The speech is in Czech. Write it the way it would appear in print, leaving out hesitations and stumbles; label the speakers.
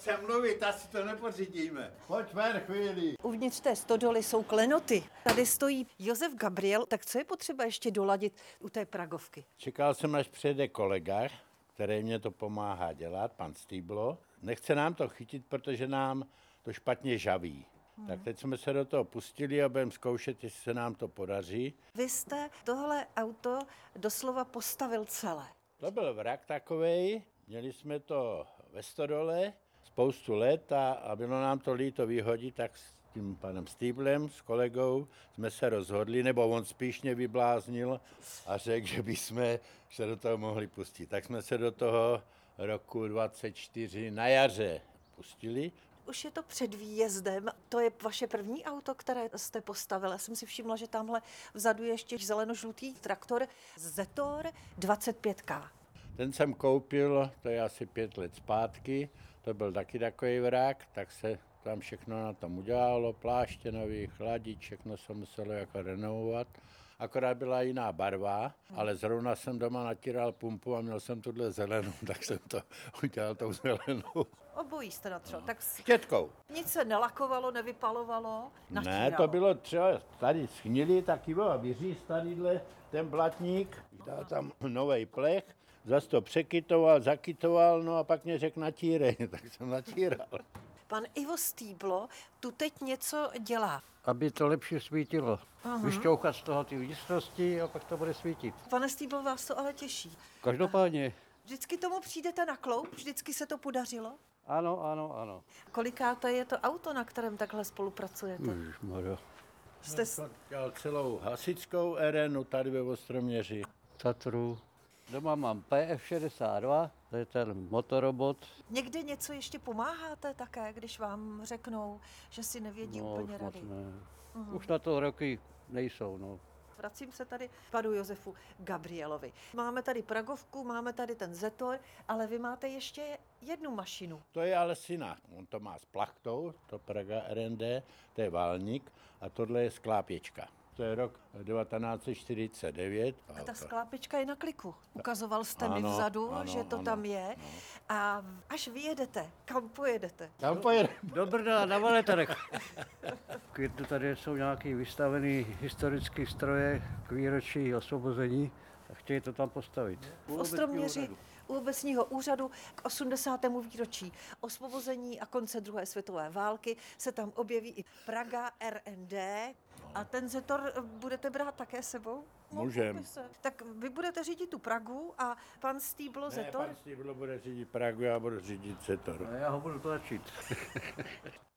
Speaker 1: Chce mluvit, asi to nepořídíme. Pojď ven chvíli.
Speaker 2: Uvnitř té stodoly jsou klenoty. Tady stojí Josef Gabriel. Tak co je potřeba ještě doladit u té pragovky?
Speaker 1: Čekal jsem, až přijede kolega, který mě to pomáhá dělat, pan Stýblo. Nechce nám to chytit, protože nám to špatně žaví. Tak teď jsme se do toho pustili a budeme zkoušet, jestli se nám to podaří.
Speaker 2: Vy jste tohle auto doslova postavil celé.
Speaker 1: To byl vrak takovej, měli jsme to ve stodole spoustu let a bylo nám to líto vyhodit, tak s tím panem Stýblem, s kolegou, jsme se rozhodli, nebo on spíš mě vybláznil a řekl, že bychom se do toho mohli pustit. Tak jsme se do toho roku 24 na jaře pustili.
Speaker 2: Už je to před výjezdem. To je vaše první auto, které jste postavil. Já jsem si všimla, že tamhle vzadu je ještě zeleno-žlutý traktor Zetor 25K.
Speaker 1: Ten jsem koupil, to je asi 5 let zpátky, to byl taky takový vrak, tak se tam všechno na tom udělalo, pláště nový, chladit, všechno se muselo jako renovovat. Akorát byla jiná barva, ale zrovna jsem doma natíral pumpu a měl jsem tuhle zelenou, tak jsem to udělal tou zelenou.
Speaker 2: Obojí jste natřel. Tak
Speaker 1: Štětkou.
Speaker 2: nic se nelakovalo, nevypalovalo, natíralo.
Speaker 1: Ne, to bylo třeba tady schnili, taky bylo vyříz tadyhle ten blatník, dal tam novej plech, zase to překytoval, zakytoval, no a pak mě řekl natírej, tak jsem natíral.
Speaker 2: Pan Ivo Stýblo tu teď něco dělá.
Speaker 3: Aby to lepší svítilo. Vyšťouchat z toho ty vnitřnosti a pak to bude svítit.
Speaker 2: Pane Stýblo, vás to ale těší.
Speaker 3: Každopádně.
Speaker 2: Vždycky tomu přijdete na kloup? Vždycky se to podařilo?
Speaker 3: Ano.
Speaker 2: Kolikáté je to auto, na kterém takhle spolupracujete?
Speaker 3: Ježišmarja.
Speaker 2: Jste
Speaker 1: Jsem dělal celou hasičskou arenu tady ve Ostroměři.
Speaker 3: Tatru. Doma mám PF62, to je ten motorobot.
Speaker 2: někde něco ještě pomáháte také, když vám řeknou, že si nevědí úplně
Speaker 3: už moc
Speaker 2: rady?
Speaker 3: ne. Už na to roky nejsou, no.
Speaker 2: Vracím se tady k panu Josefu Gabrielovi. Máme tady pragovku, máme tady ten Zetor, ale vy máte ještě jednu mašinu.
Speaker 1: To je ale syna, on to má s plachtou, to Praga RND, to je válník a tohle je sklápěčka. To je rok 1949.
Speaker 2: A ta sklápečka je na kliku. Ukazoval jste mi
Speaker 1: Ano,
Speaker 2: vzadu,
Speaker 1: ano,
Speaker 2: že to
Speaker 1: ano,
Speaker 2: tam je. A až vyjedete, kam pojedete?
Speaker 1: Tam pojede.
Speaker 3: Do Brna na veletrh. V květnu tady jsou nějaké vystavené historické stroje k výročí osvobození a chtějí to tam postavit.
Speaker 2: V Ostroměři u obecního úřadu k 80. výročí osvobození a konce druhé světové války se tam objeví i Praga RND. A ten Zetor budete brát také sebou?
Speaker 1: Můžem.
Speaker 2: Tak vy budete řídit tu Pragu a pan Stýblo
Speaker 1: Ne,
Speaker 2: Zetor?
Speaker 1: pan Stýblo bude řídit Pragu, já budu řídit Zetor.
Speaker 3: A já ho budu tlačit.